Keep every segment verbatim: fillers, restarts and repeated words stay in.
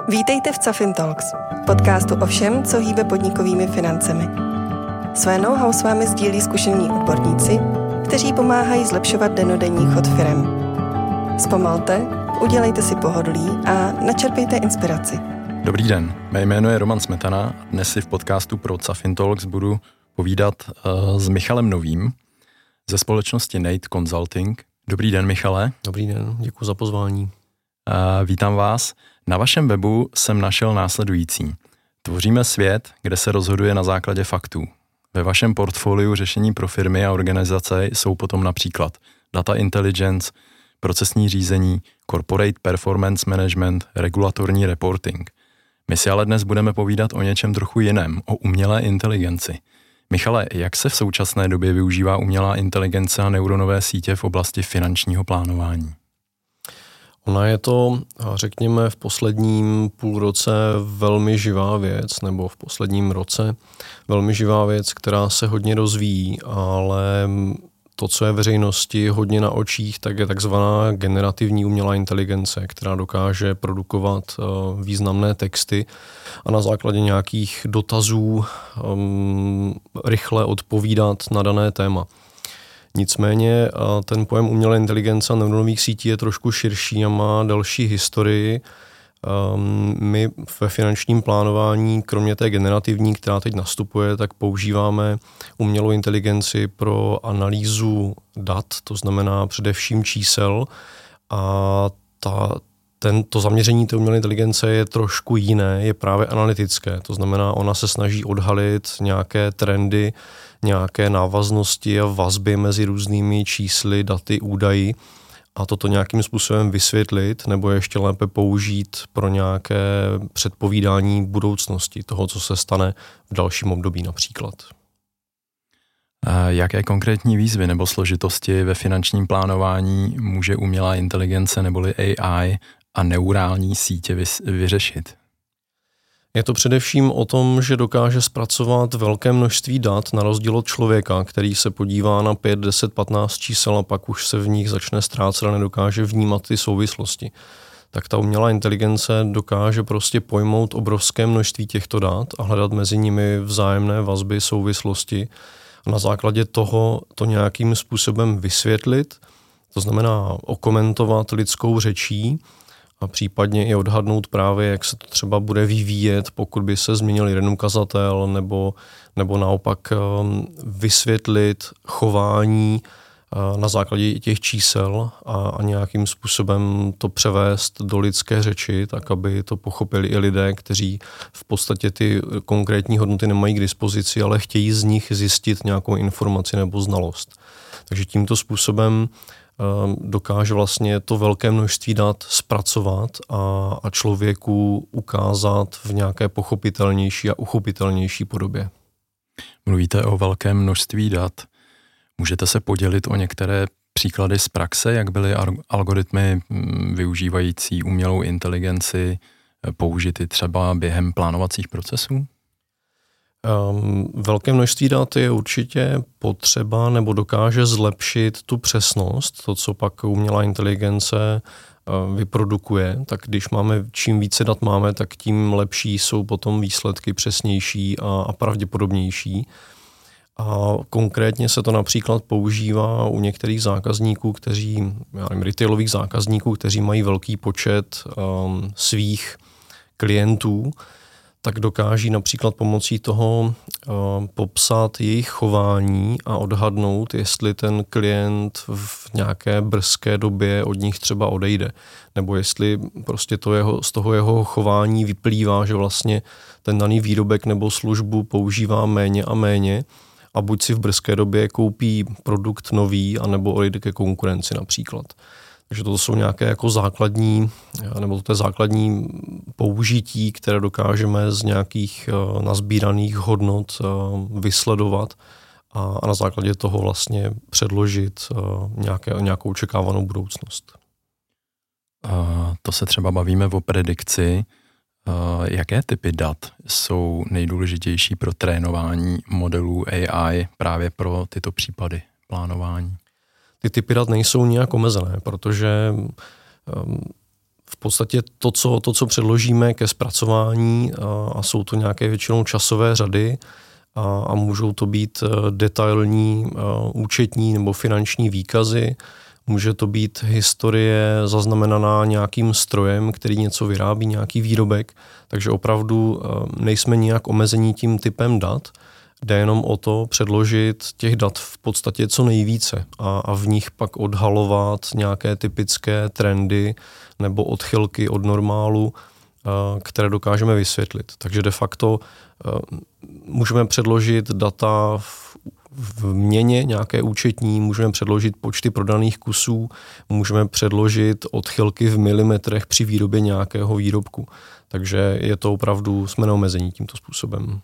Vítejte v Cafin Talks, podcastu o všem, co hýbe podnikovými financemi. Své know-how s vámi sdílí zkušení odborníci, kteří pomáhají zlepšovat dennodenní chod firem. Zpomalte, udělejte si pohodlí a načerpejte inspiraci. Dobrý den, mé jméno je Roman Smetana. Dnes si v podcastu pro Cafin Talks budu povídat uh, s Michalem Novým ze společnosti Nate Consulting. Dobrý den, Michale. Dobrý den, děkuji za pozvání. Uh, vítám vás. Na vašem webu jsem našel následující. Tvoříme svět, kde se rozhoduje na základě faktů. Ve vašem portfoliu řešení pro firmy a organizace jsou potom například data intelligence, procesní řízení, corporate performance management, regulatorní reporting. My si ale dnes budeme povídat o něčem trochu jiném, o umělé inteligenci. Michale, jak se v současné době využívá umělá inteligence a neuronové sítě v oblasti finančního plánování? Ona je to, řekněme, v posledním půlroce velmi živá věc, nebo v posledním roce velmi živá věc, která se hodně rozvíjí, ale to, co je veřejnosti hodně na očích, tak je takzvaná generativní umělá inteligence, která dokáže produkovat významné texty a na základě nějakých dotazů um, rychle odpovídat na dané téma. Nicméně ten pojem umělé inteligence a neuronových sítí je trošku širší a má další historii. My ve finančním plánování, kromě té generativní, která teď nastupuje, tak používáme umělou inteligenci pro analýzu dat, to znamená především čísel, a ta, tento zaměření té umělé inteligence je trošku jiné, je právě analytické, to znamená, ona se snaží odhalit nějaké trendy, nějaké návaznosti a vazby mezi různými čísly, daty, údaji a toto nějakým způsobem vysvětlit nebo ještě lépe použít pro nějaké předpovídání budoucnosti toho, co se stane v dalším období například. A jaké konkrétní výzvy nebo složitosti ve finančním plánování může umělá inteligence neboli A I a neurální sítě vyřešit? Je to především o tom, že dokáže zpracovat velké množství dat na rozdíl od člověka, který se podívá na pět, deset, patnáct čísel a pak už se v nich začne ztrácet a nedokáže vnímat ty souvislosti. Tak ta umělá inteligence dokáže prostě pojmout obrovské množství těchto dat a hledat mezi nimi vzájemné vazby, souvislosti a na základě toho to nějakým způsobem vysvětlit, to znamená okomentovat lidskou řečí, a případně i odhadnout právě, jak se to třeba bude vyvíjet, pokud by se změnil jeden ukazatel, nebo, nebo naopak vysvětlit chování na základě těch čísel a, a nějakým způsobem to převést do lidské řeči, tak aby to pochopili i lidé, kteří v podstatě ty konkrétní hodnoty nemají k dispozici, ale chtějí z nich zjistit nějakou informaci nebo znalost. Takže tímto způsobem dokáže vlastně to velké množství dat zpracovat a, a člověku ukázat v nějaké pochopitelnější a uchopitelnější podobě. Mluvíte o velkém množství dat. Můžete se podělit o některé příklady z praxe, jak byly algoritmy využívající umělou inteligenci použity třeba během plánovacích procesů? Um, velké množství dat je určitě potřeba nebo dokáže zlepšit tu přesnost, to, co pak umělá inteligence uh, vyprodukuje. Tak když máme, čím více dat máme, tak tím lepší jsou potom výsledky přesnější a, a pravděpodobnější. A konkrétně se to například používá u některých zákazníků, kteří, já nevím, retailových zákazníků, kteří mají velký počet um, svých klientů, tak dokáží například pomocí toho uh, popsat jejich chování a odhadnout, jestli ten klient v nějaké brzké době od nich třeba odejde. Nebo jestli prostě to jeho, z toho jeho chování vyplývá, že vlastně ten daný výrobek nebo službu používá méně a méně a buď si v brzké době koupí produkt nový, anebo odejde ke konkurenci například. Takže to jsou nějaké jako základní, nebo to je základní použití, které dokážeme z nějakých uh, nazbíraných hodnot uh, vysledovat a, a na základě toho vlastně předložit uh, nějaké, nějakou očekávanou budoucnost. Uh, to se třeba bavíme o predikci. Uh, jaké typy dat jsou nejdůležitější pro trénování modelů A I právě pro tyto případy plánování? Ty typy dat nejsou nijak omezené, protože um, v podstatě to, co, to, co předložíme ke zpracování, a, a jsou to nějaké většinou časové řady a, a můžou to být detailní a, účetní nebo finanční výkazy, může to být historie zaznamenaná nějakým strojem, který něco vyrábí, nějaký výrobek, takže opravdu nejsme nijak omezení tím typem dat, jde jenom o to předložit těch dat v podstatě co nejvíce a, a v nich pak odhalovat nějaké typické trendy nebo odchylky od normálu, které dokážeme vysvětlit. Takže de facto můžeme předložit data v, v měně nějaké účetní, můžeme předložit počty prodaných kusů, můžeme předložit odchylky v milimetrech při výrobě nějakého výrobku. Takže je to opravdu, jsme neomezení tímto způsobem.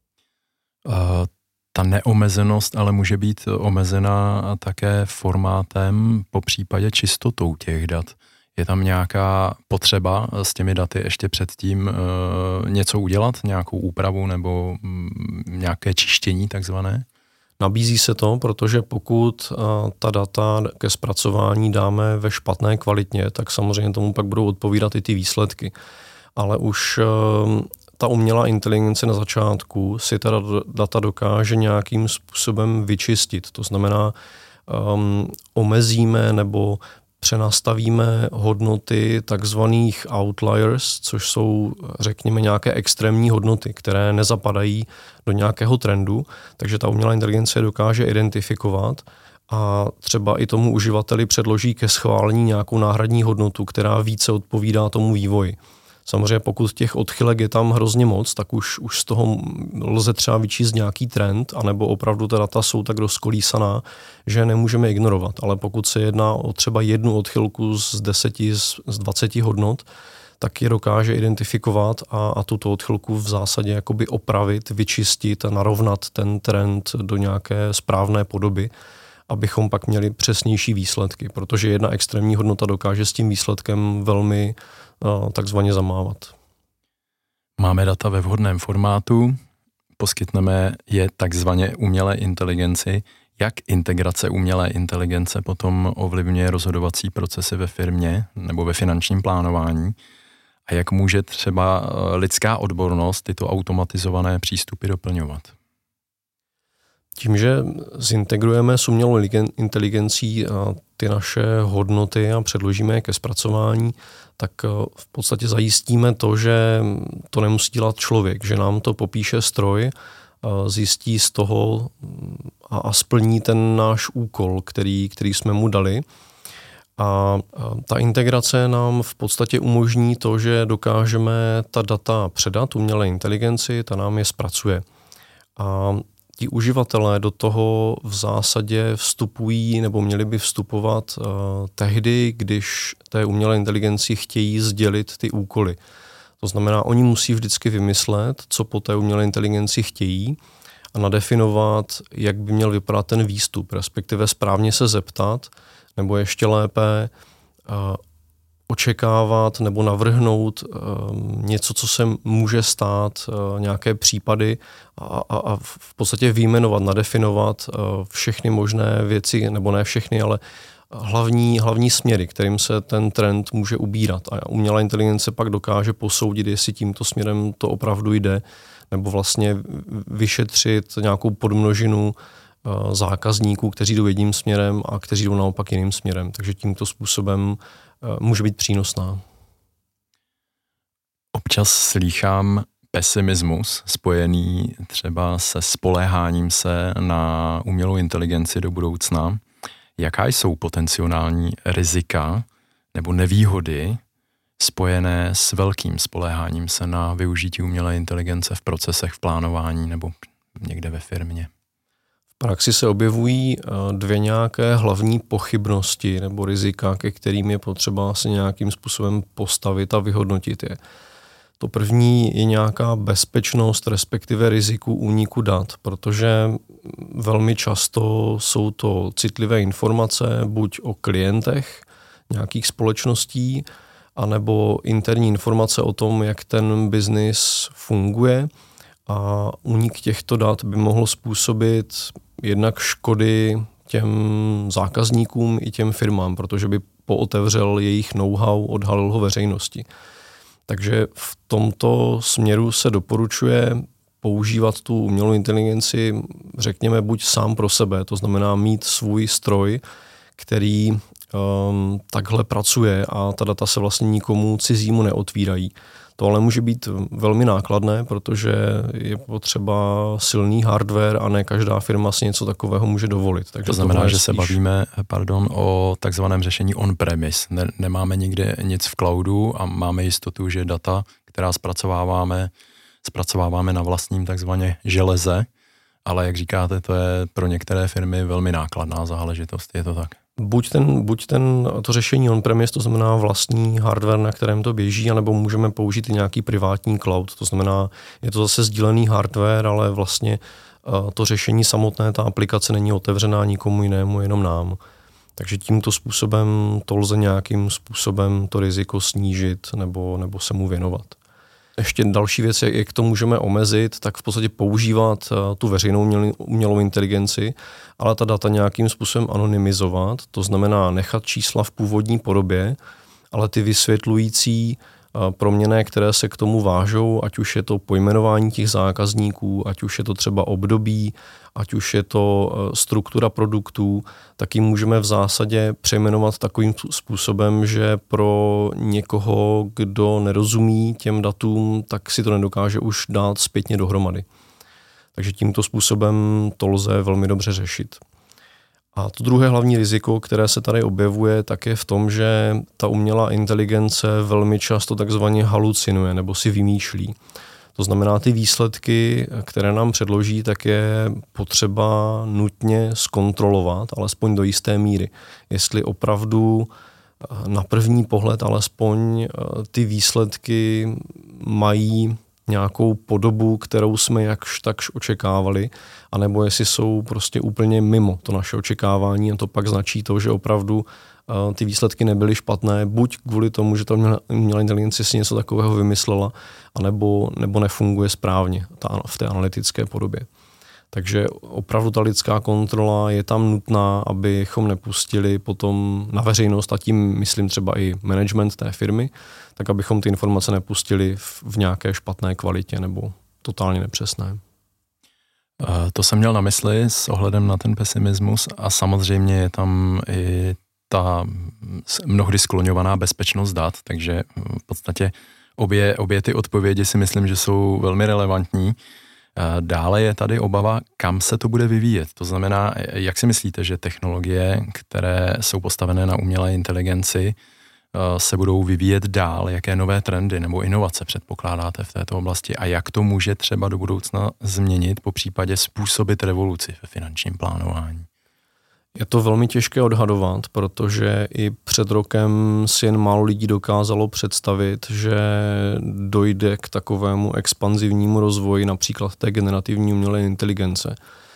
Uh, ta neomezenost ale může být omezena také formátem, po případě čistotou těch dat. Je tam nějaká potřeba s těmi daty ještě předtím uh, něco udělat, nějakou úpravu nebo um, nějaké čištění takzvané? Nabízí se to, protože pokud uh, ta data ke zpracování dáme ve špatné kvalitě, tak samozřejmě tomu pak budou odpovídat i ty výsledky. Ale už uh, ta umělá inteligence na začátku si ta data dokáže nějakým způsobem vyčistit. To znamená, um, omezíme nebo přenastavíme hodnoty takzvaných outliers, což jsou, řekněme, nějaké extrémní hodnoty, které nezapadají do nějakého trendu, takže ta umělá inteligence dokáže identifikovat a třeba i tomu uživateli předloží ke schválení nějakou náhradní hodnotu, která více odpovídá tomu vývoji. Samozřejmě pokud těch odchylek je tam hrozně moc, tak už, už z toho lze třeba vyčíst nějaký trend, anebo opravdu ta data jsou tak rozkolísaná, že je nemůžeme ignorovat. Ale pokud se jedná o třeba jednu odchylku z deseti, z dvaceti hodnot, tak je dokáže identifikovat a, a tuto odchylku v zásadě jakoby opravit, vyčistit a narovnat ten trend do nějaké správné podoby, abychom pak měli přesnější výsledky, protože jedna extrémní hodnota dokáže s tím výsledkem velmi takzvaně zamávat. Máme data ve vhodném formátu, poskytneme je takzvaně umělé inteligenci. Jak integrace umělé inteligence potom ovlivňuje rozhodovací procesy ve firmě nebo ve finančním plánování? A jak může třeba lidská odbornost tyto automatizované přístupy doplňovat? Tím, že zintegrujeme s umělou inteligencí ty naše hodnoty a předložíme je ke zpracování, tak v podstatě zajistíme to, že to nemusí dělat člověk, že nám to popíše stroj, zjistí z toho a splní ten náš úkol, který, který jsme mu dali. A ta integrace nám v podstatě umožní to, že dokážeme ta data předat umělé inteligenci, ta nám je zpracuje. A ti uživatelé do toho v zásadě vstupují nebo měli by vstupovat uh, tehdy, když té umělé inteligenci chtějí sdělit ty úkoly. To znamená, oni musí vždycky vymyslet, co po té umělé inteligenci chtějí a nadefinovat, jak by měl vypadat ten výstup, respektive správně se zeptat, nebo ještě lépe uh, očekávat nebo navrhnout uh, něco, co se může stát, uh, nějaké případy a, a, a v podstatě vyjmenovat, nadefinovat uh, všechny možné věci, nebo ne všechny, ale hlavní, hlavní směry, kterým se ten trend může ubírat. A umělá inteligence pak dokáže posoudit, jestli tímto směrem to opravdu jde, nebo vlastně vyšetřit nějakou podmnožinu uh, zákazníků, kteří jdou jedním směrem a kteří jdou naopak jiným směrem. Takže tímto způsobem může být přínosná. Občas slýchám pesimismus spojený třeba se spoléháním se na umělou inteligenci do budoucna. Jaká jsou potenciální rizika nebo nevýhody spojené s velkým spoléháním se na využití umělé inteligence v procesech v plánování nebo někde ve firmě? V praxi se objevují dvě nějaké hlavní pochybnosti nebo rizika, ke kterým je potřeba se nějakým způsobem postavit a vyhodnotit je. To první je nějaká bezpečnost, respektive riziku úniku dat, protože velmi často jsou to citlivé informace buď o klientech nějakých společností, anebo interní informace o tom, jak ten biznis funguje. A únik těchto dat by mohl způsobit jednak škody těm zákazníkům i těm firmám, protože by pootevřel jejich know-how, odhalil ho veřejnosti. Takže v tomto směru se doporučuje používat tu umělou inteligenci, řekněme, buď sám pro sebe, to znamená mít svůj stroj, který um, takhle pracuje a ta data se vlastně nikomu cizímu neotvírají. To ale může být velmi nákladné, protože je potřeba silný hardware a ne každá firma si něco takového může dovolit. Takže to znamená, že spíš... se bavíme pardon, o takzvaném řešení on-premise. Ne, nemáme nikde nic v cloudu a máme jistotu, že data, která zpracováváme, zpracováváme na vlastním takzvaně železe, ale jak říkáte, to je pro některé firmy velmi nákladná záležitost. Je to tak? Buď, ten, buď ten, to řešení on-premise, to znamená vlastní hardware, na kterém to běží, anebo můžeme použít i nějaký privátní cloud, to znamená, je to zase sdílený hardware, ale vlastně uh, to řešení samotné, ta aplikace není otevřená nikomu jinému, jenom nám. Takže tímto způsobem to lze nějakým způsobem to riziko snížit nebo, nebo se mu věnovat. Ještě další věc, jak to můžeme omezit, tak v podstatě používat tu veřejnou umělou inteligenci, ale ta data nějakým způsobem anonymizovat, to znamená nechat čísla v původní podobě, ale ty vysvětlující proměnné, které se k tomu vážou, ať už je to pojmenování těch zákazníků, ať už je to třeba období, ať už je to struktura produktů, tak ji můžeme v zásadě přejmenovat takovým způsobem, že pro někoho, kdo nerozumí těm datům, tak si to nedokáže už dát zpětně dohromady. Takže tímto způsobem to lze velmi dobře řešit. A to druhé hlavní riziko, které se tady objevuje, tak je v tom, že ta umělá inteligence velmi často takzvaně halucinuje nebo si vymýšlí. To znamená, ty výsledky, které nám předloží, tak je potřeba nutně zkontrolovat, alespoň do jisté míry. Jestli opravdu na první pohled alespoň ty výsledky mají nějakou podobu, kterou jsme jakž takž očekávali, anebo jestli jsou prostě úplně mimo to naše očekávání a to pak značí to, že opravdu uh, ty výsledky nebyly špatné, buď kvůli tomu, že ta umělá inteligence si něco takového vymyslela, anebo nebo nefunguje správně ta, v té analytické podobě. Takže opravdu ta lidská kontrola je tam nutná, abychom nepustili potom na veřejnost, a tím myslím třeba i management té firmy, tak abychom ty informace nepustili v, v nějaké špatné kvalitě nebo totálně nepřesné. To jsem měl na mysli s ohledem na ten pesimismus a samozřejmě je tam i ta mnohdy skloňovaná bezpečnost dat, takže v podstatě obě, obě ty odpovědi si myslím, že jsou velmi relevantní. Dále je tady obava, kam se to bude vyvíjet. To znamená, jak si myslíte, že technologie, které jsou postavené na umělé inteligenci, se budou vyvíjet dál, jaké nové trendy nebo inovace předpokládáte v této oblasti a jak to může třeba do budoucna změnit, po případě způsobit revoluci ve finančním plánování? Je to velmi těžké odhadovat, protože i před rokem si jen málo lidí dokázalo představit, že dojde k takovému expanzivnímu rozvoji například té generativní umělé inteligence.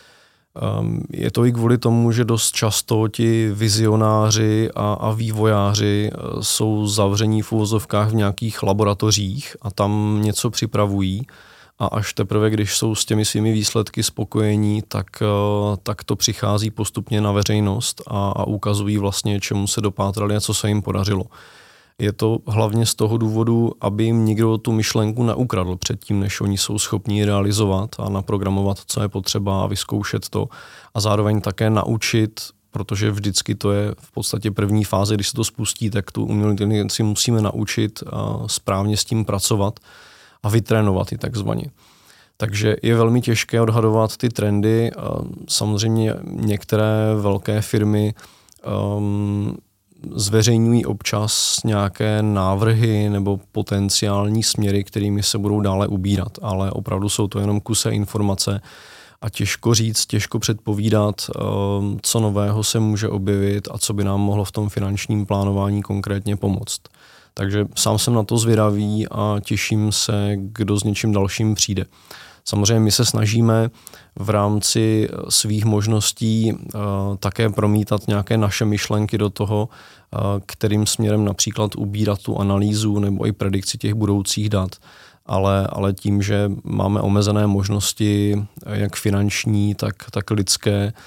Je to i kvůli tomu, že dost často ti vizionáři a, a vývojáři jsou zavření v uvozovkách v nějakých laboratořích a tam něco připravují. A až teprve, když jsou s těmi svými výsledky spokojení, tak, tak to přichází postupně na veřejnost a, a ukazují vlastně, čemu se dopátrali a co se jim podařilo. Je to hlavně z toho důvodu, aby jim nikdo tu myšlenku neukradl předtím, než oni jsou schopni realizovat a naprogramovat, co je potřeba a vyzkoušet to. A zároveň také naučit, protože vždycky to je v podstatě první fáze, když se to spustí, tak tu umělou inteligenci musíme naučit a správně s tím pracovat a vytrénovat i takzvaně. Takže je velmi těžké odhadovat ty trendy. Samozřejmě některé velké firmy um, zveřejňují občas nějaké návrhy nebo potenciální směry, kterými se budou dále ubírat, ale opravdu jsou to jenom kuse informace a těžko říct, těžko předpovídat, um, co nového se může objevit a co by nám mohlo v tom finančním plánování konkrétně pomoct. Takže sám jsem na to zvědavý a těším se, kdo s něčím dalším přijde. Samozřejmě my se snažíme v rámci svých možností uh, také promítat nějaké naše myšlenky do toho, uh, kterým směrem například ubírat tu analýzu nebo i predikci těch budoucích dat. Ale, ale tím, že máme omezené možnosti, jak finanční, tak, tak lidské,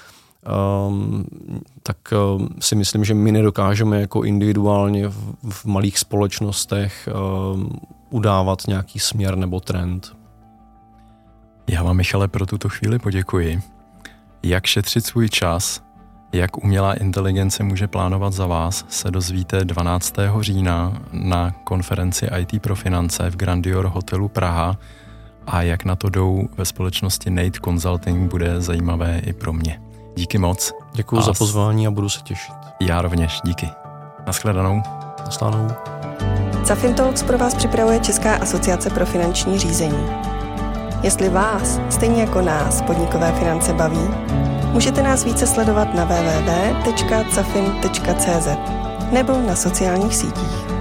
um, tak um, si myslím, že my nedokážeme jako individuálně v, v malých společnostech um, udávat nějaký směr nebo trend. Já vám, Michale, pro tuto chvíli poděkuji. Jak šetřit svůj čas, jak umělá inteligence může plánovat za vás, se dozvíte dvanáctého října na konferenci í té pro finance v Grandior hotelu Praha a jak na to jdou ve společnosti Nate Consulting, bude zajímavé i pro mě. Díky moc. Děkuji za pozvání a budu se těšit. Já rovněž, díky. Naschledanou. Naschledanou. Cafin Talks pro vás připravuje Česká asociace pro finanční řízení. Jestli vás, stejně jako nás, podnikové finance baví, můžete nás více sledovat na w w w tečka cafin tečka c z nebo na sociálních sítích.